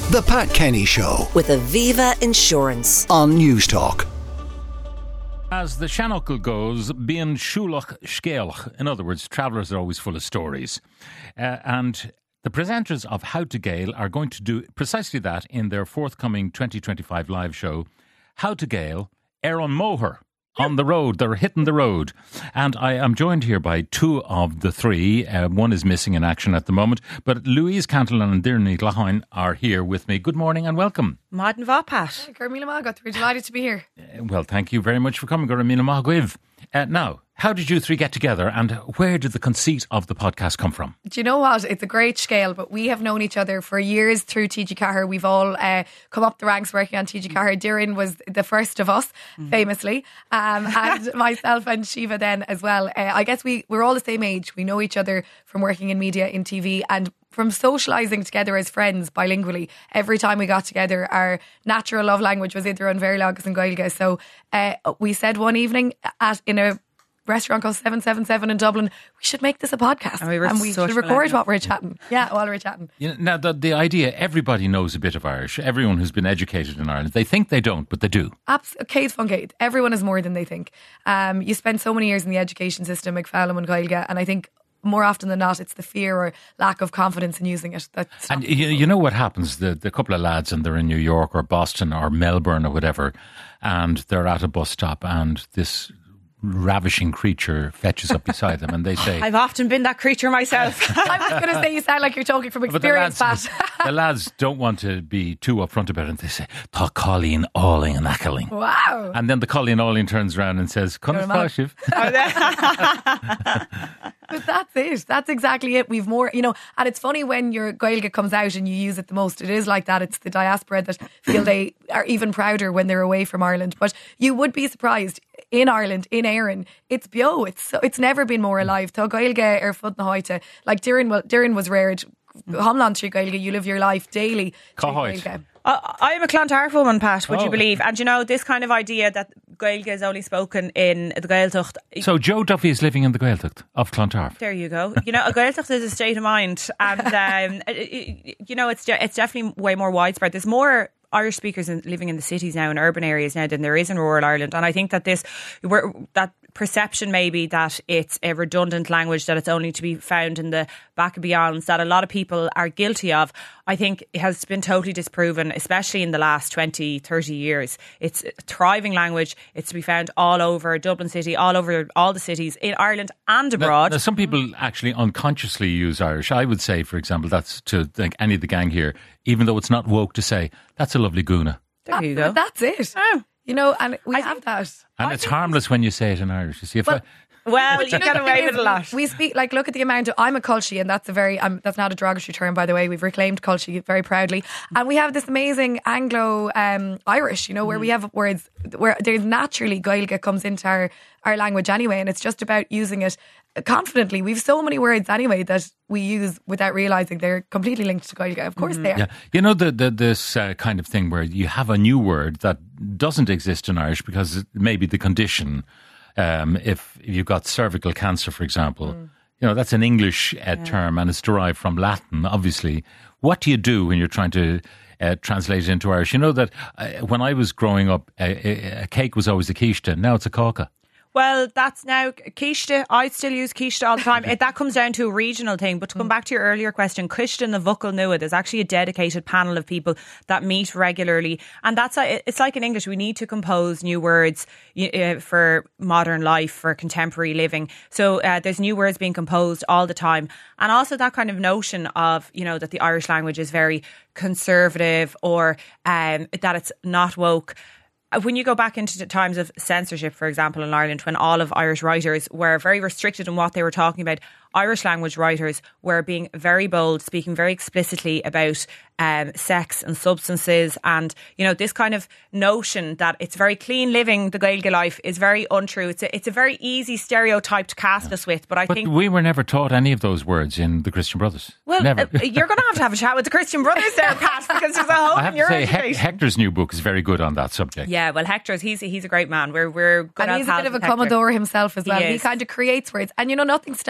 The Pat Kenny Show with Aviva Insurance on Newstalk. As the Shannockle goes, Bíonn Siúlach Scéalach. In other words, travellers are always full of stories. And the presenters of How to Gael are going to do precisely that in their forthcoming 2025 live show, How to Gael, Aaron Moher. On the road, they're hitting the road. And I am joined here by two of the three. One is missing in action at the moment. But Louise Cantillon and Dirny Glahain are here with me. Good morning and welcome. Modern Vapat. Gurmila Magat, we're delighted to be here. Well, thank you very much for coming, Gurmila Maguiv. Now, how did you three get together and where did the conceit of the podcast come from? Do you know what? It's a great scale, but we have known each other for years through TG Cahir. We've all come up the ranks working on TG Cahir. Doireann was the first of us, famously, and myself and Shiva then as well. I guess we're all the same age. We know each other from working in media, in TV, and from socialising together as friends bilingually. Every time we got together, our natural love language was either on Verilagus and Gaeilge. So we said one evening in a restaurant called 777 in Dublin, we should make this a podcast and we should record what we're chatting. Yeah, while we're chatting. You know, now, the idea, everybody knows a bit of Irish. Everyone who's been educated in Ireland, they think they don't, but they do. Céad fan céad. Everyone is more than they think. You spend so many years in the education system, McFallum and Gaeilge, and I think more often than not, it's the fear or lack of confidence in using it. And you know what happens? The couple of lads, and they're in New York or Boston or Melbourne or whatever, and they're at a bus stop and this ravishing creature fetches up beside them and they say, I've often been that creature myself. I was going to say, you sound like you're talking from experience, Pat. The lads don't want to be too upfront about it and they say, Tá Colleen Alling and Ackling. Wow. And then the Colleen Alling turns around and says, But that's it. That's exactly it. We've more, and it's funny when your Gaeilge comes out and you use it the most. It is like that. It's the diaspora that feel they are even prouder when they're away from Ireland. But you would be surprised. In Ireland, in Éireann, it's bio. It's never been more alive. Tá Gaeilge ar fud na háite. Like Doireann was rare. Homlan trí Gaeilge, you live your life daily. I am a Clontarf woman, Pat, would you believe? And this kind of idea that Gaeilge is only spoken in the Gaeltacht. So Joe Duffy is living in the Gaeltacht of Clontarf. There you go. A Gaeltacht is a state of mind. And, it's definitely way more widespread. There's more Irish speakers living in the cities now, in urban areas now, than there is in rural Ireland. And I think that that perception maybe that it's a redundant language, that it's only to be found in the back of beyonds, that a lot of people are guilty of, I think it has been totally disproven, especially in the last 20, 30 years. It's a thriving language. It's to be found all over Dublin City, all over all the cities in Ireland and abroad. Now, some people actually unconsciously use Irish. I would say, for example, that's to any of the gang here, even though it's not woke to say, that's a lovely goona. There you go. That's it. Oh. And we have that. And it's harmless when you say it in Irish. You see, Well, you get away with a lot. We speak, look at the amount of, I'm a culture, and that's that's not a derogatory term, by the way. We've reclaimed culture very proudly. And we have this amazing Anglo-Irish, where we have words where there's naturally Gaeilge comes into our language anyway, and it's just about using it confidently. We've so many words anyway that we use without realising they're completely linked to Gaeilge. Of course they are. Yeah. This kind of thing where you have a new word that doesn't exist in Irish because maybe the condition, if you've got cervical cancer, for example, that's an English term and it's derived from Latin, obviously. What do you do when you're trying to translate it into Irish? You know that when I was growing up, a cake was always a quiche, now it's a caulker. Well, that's now quiche. I still use quiche all the time. That comes down to a regional thing. But to come back to your earlier question, quiche na Bhucal Nua, there's actually a dedicated panel of people that meet regularly. And it's like in English, we need to compose new words for modern life, for contemporary living. So there's new words being composed all the time. And also that kind of notion of, that the Irish language is very conservative or that it's not woke. When you go back into the times of censorship, for example, in Ireland, when all of Irish writers were very restricted in what they were talking about, Irish language writers were being very bold, speaking very explicitly about sex and substances, and this kind of notion that it's very clean living, the Gaeilge life, is very untrue. It's a very easy stereotype to cast us with, but I think we were never taught any of those words in the Christian Brothers. Well, never. You're going to have a chat with the Christian Brothers there, Pat, because there's a whole. I have to say, Hector's new book is very good on that subject. Yeah, well, Hector's he's a great man. We're good, and he's a bit of a Commodore himself as well. He kind of creates words, and nothing's stopping you from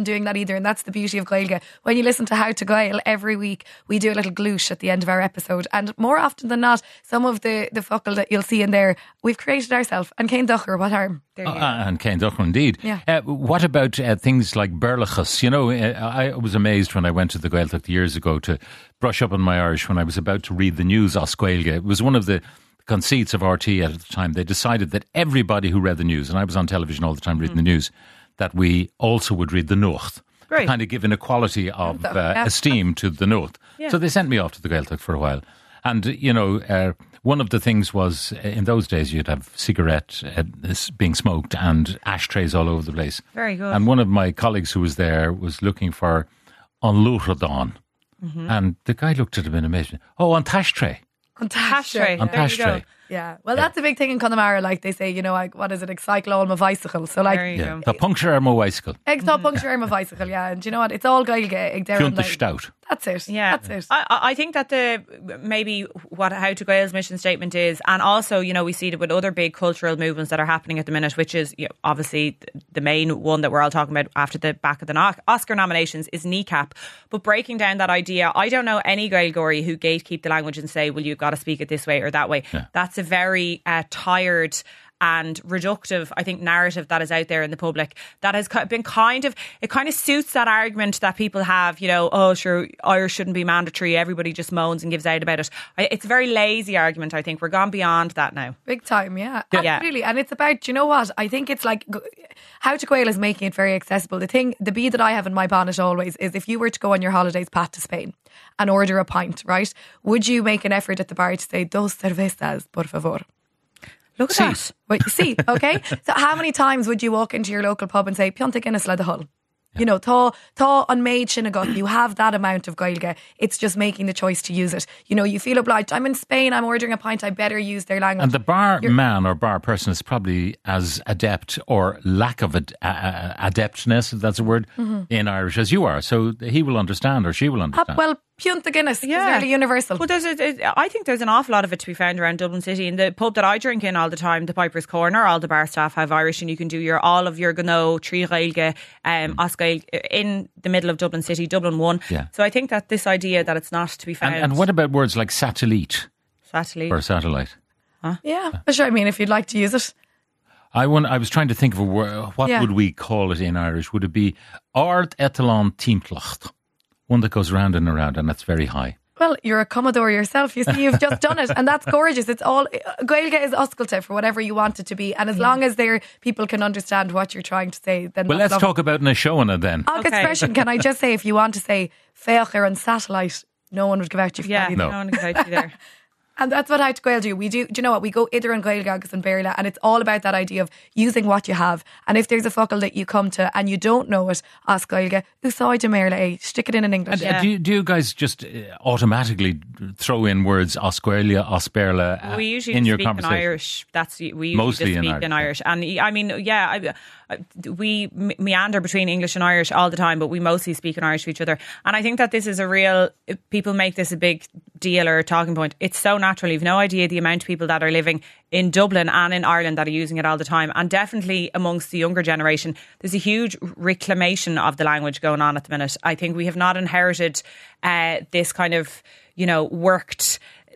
from doing that either, and that's the beauty of Gaeilge. When you listen to How to Gael every week, we do a little glúis at the end of our episode, and more often than not, some of the focal that you'll see in there, we've created ourselves. And Céin Duchar, what harm? And Céin Duchar, indeed. Yeah. What about things like Berlachas? You know, I was amazed when I went to the Gaeltacht years ago to brush up on my Irish when I was about to read the news as Gaeilge. It was one of the conceits of RT at the time. They decided that everybody who read the news, and I was on television all the time reading the news, that we also would read the Nuacht. Great. Kind of give an equality of esteem to the Nuacht. Yeah. So they sent me off to the Gaeltacht for a while. And, you know, one of the things was, in those days, you'd have cigarette being smoked and ashtrays all over the place. Very good. And one of my colleagues who was there was looking for on Luchradon. And the guy looked at him in amazement. Oh, on tashtray. On Tashtray. On There you go. tashtray. Yeah, well, that's a big thing in Connemara. Like they say, you know, like, what is it? Like, cycle on my bicycle. So, There like, you Yeah. go. The puncture arm bicycle. egg top puncture arm a bicycle. Yeah, and do you know what? It's all Gaeilge. Punta stout. That's it. Yeah, that's it. I think that maybe what How to Gael's mission statement is, and also, you know, we see it with other big cultural movements that are happening at the minute, which is, you know, obviously the main one that we're all talking about after the back of the Oscar nominations is Kneecap. But breaking down that idea, I don't know any Gaelgori who gatekeep the language and say, well, you've got to speak it this way or that way. Yeah. That's a very tired and reductive, I think, narrative that is out there in the public that has been it kind of suits that argument that people have, you know, oh, sure, Irish shouldn't be mandatory. Everybody just moans and gives out about it. It's a very lazy argument, I think. We're gone beyond that now. Big time, yeah. Yeah. Absolutely. And it's about, do you know what? I think it's like, How to Gael is making it very accessible. The bee that I have in my bonnet always is, if you were to go on your holidays, Pat, to Spain and order a pint, right? Would you make an effort at the bar to say, dos cervezas, por favor? Look at that. Well, you see, okay? So how many times would you walk into your local pub and say, Pionta Guinness le de Hull? You know, tá an maid sin agat. You have that amount of Gaeilge. It's just making the choice to use it. You know, you feel obliged. I'm in Spain, I'm ordering a pint, I better use their language. And the bar man or bar person is probably as adept or lack of adeptness, if that's a word, in Irish as you are. So he will understand or she will understand. Well, Pionta Guinness is Yeah. nearly universal. Well, I think there's an awful lot of it to be found around Dublin City. In the pub that I drink in all the time, the Piper's Corner, all the bar staff have Irish, and you can do all of your Gno, Trí Gaeilge, Osgail in the middle of Dublin City, Dublin 1. Yeah. So I think that this idea that it's not to be found. And what about words like satellite Satellite. or satellite? Yeah, sure. I mean, if you'd like to use it. I was trying to think of a word. What Yeah. would we call it in Irish? Would it be Ard Etalon Teamplacht? One that goes round and around, and that's very high. Well, you're a Commodore yourself. You see, you've just done it, and that's gorgeous. It's all Gaeilge is oscailte for whatever you want it to be, and as long as people can understand what you're trying to say, then Well, that's let's talk about Nashona then. Ag expression. Can I just say, if you want to say féachar and satellite, no one would give out you for Yeah, that no either. one can go to you there. And that's what How to Gael do. Do you know what? We go idir and Gaeilge agus and Béarla, and it's all about that idea of using what you have. And if there's a focal that you come to and you don't know it, ask Gaeilge, úsáid Béarla, stick it in English. Do you guys just automatically throw in words Osquerlia, Osperla We usually in your speak in conversation? Irish. We usually Mostly just in speak in Irish. Irish. And I mean, yeah, we meander between English and Irish all the time, but we mostly speak in Irish to each other. And I think that this is people make this a big deal or a talking point. It's so natural. You've no idea the amount of people that are living in Dublin and in Ireland that are using it all the time. And definitely amongst the younger generation, there's a huge reclamation of the language going on at the minute. I think we have not inherited this kind of, you know, worked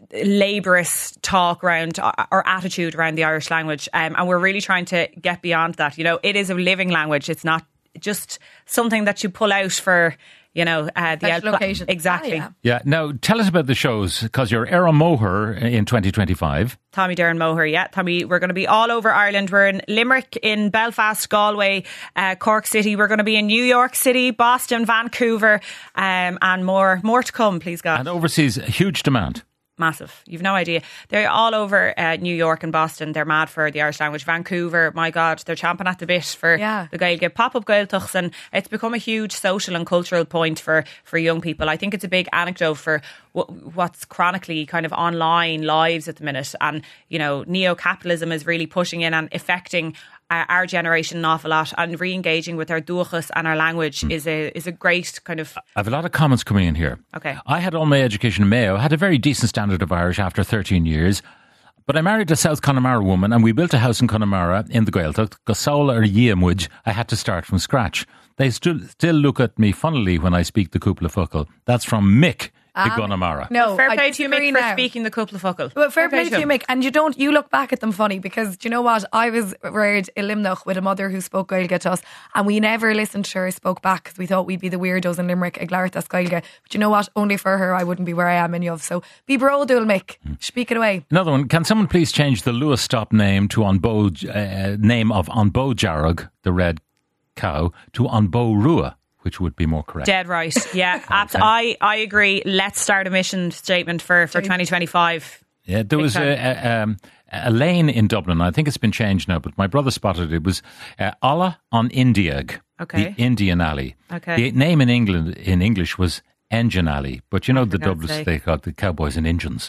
laborious talk around or attitude around the Irish language, and we're really trying to get beyond that. You know, it is a living language. It's not just something that you pull out for, you know, the Special occasion. Exactly. Ah, Yeah. Now, tell us about the shows, because you're Era Moher in 2025. Tommy Darren Moher, yeah. Tommy, we're going to be all over Ireland. We're in Limerick, in Belfast, Galway, Cork City. We're going to be in New York City, Boston, Vancouver, and more to come, please God. And overseas, a huge demand. Massive. You've no idea. They're all over New York and Boston. They're mad for the Irish language. Vancouver, my God, they're champing at the bit for the Gaeilge. Pop-up Gaeltachts, and it's become a huge social and cultural point for young people. I think it's a big anecdote for what's chronically kind of online lives at the minute. And, you know, neo-capitalism is really pushing in and affecting our generation an awful lot, and re-engaging with our duachas and our language is a great kind of... I have a lot of comments coming in here. Okay. I had all my education in Mayo, had a very decent standard of Irish after 13 years, but I married a South Connemara woman and we built a house in Connemara in the Gaeltacht. Gosaul or Yiamwij, I had to start from scratch. They still look at me funnily when I speak the Cúpla Focal. That's from Mick in Connemara. No, Fair I play to you, disagree Mick, for now. speaking the Cúpla Focal. Well, fair play to you, Mick. And you look back at them funny because do you know what? I was reared in Limnach with a mother who spoke Gaeilge to us, and we never listened to her spoke back because we thought we'd be the weirdos in Limerick ag Lartas Gaeilge. But you know what? Only for her, I wouldn't be where I am in Yov. So be brodul, Mick. Speak it away. Another one. Can someone please change the Lewis Stop name to name of Anbo Jarug, the red cow, to Anbo Rua, which would be more correct. Dead right. Yeah, I agree. Let's start a mission statement for 2025. Yeah, there was a lane in Dublin. I think it's been changed now, but my brother spotted it. It was Allah on Indiag, Okay. the Indian Alley. Okay. The name in English was Engine Alley, but you know the God's Dubliners, sake. they got the cowboys and engines.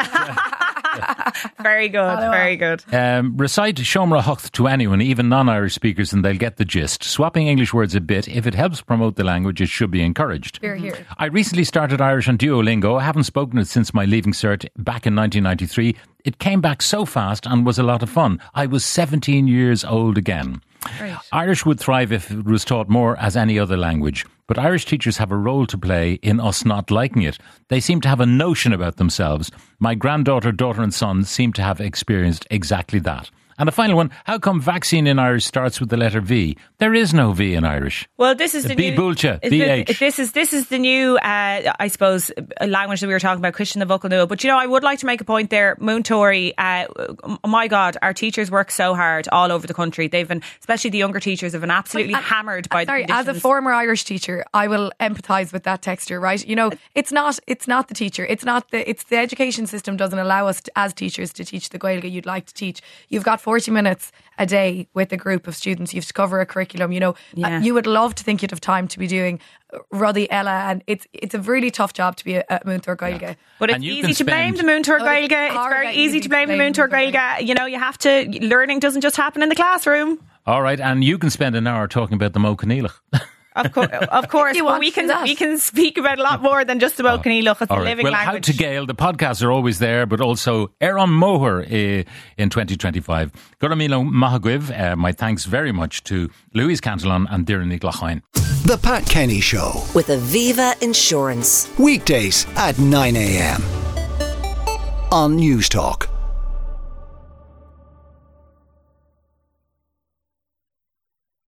Very good, very good. Recite Shomra Hucht to anyone, even non-Irish speakers, and they'll get the gist. Swapping English words a bit, if it helps promote the language, it should be encouraged. Here, here. I recently started Irish on Duolingo. I haven't spoken it since my leaving cert back in 1993. It came back so fast and was a lot of fun. I was 17 years old again. Right. Irish would thrive if it was taught more as any other language. But Irish teachers have a role to play in us not liking it. They seem to have a notion about themselves. My granddaughter, daughter and son seem to have experienced exactly that. And a final one, how come vaccine in Irish starts with the letter V? There is no V in Irish. Well, this is the B new... Bulcha, BH. This is the new, I suppose, language that we were talking about, Christian the Vocal Nua. But, you know, I would like to make a point there. Moontory, my God, our teachers work so hard all over the country. They've been, especially the younger teachers, have been absolutely hammered by the conditions. As a former Irish teacher, I will empathise with that texture, right? You know, it's not the teacher. It's the education system doesn't allow us as teachers to teach the Gaeilge you'd like to teach. You've got 40 minutes a day with a group of students. You have to cover a curriculum. You know, you would love to think you'd have time to be doing Ruddy Ella, and it's a really tough job to be a Moontour Gaeilge. Yeah. But it's And you easy can to blame the Moontour Gaeilge. It's very easy to blame the Moontour Gaeilge. You know, you have to, learning doesn't just happen in the classroom. All right, and you can spend an hour talking about the Mo Canealach. Of course, you but want we to do that. can speak about a lot more than just about Canealach. It's a living Well, language. How to Gael, the podcasts are always there, but also Aaron Moher in 2025. Goramilo Mahagwiv, my thanks very much to Louise Cantillon and Diran Glachine. The Pat Kenny Show. With Aviva Insurance. Weekdays at 9 a.m. on News Talk.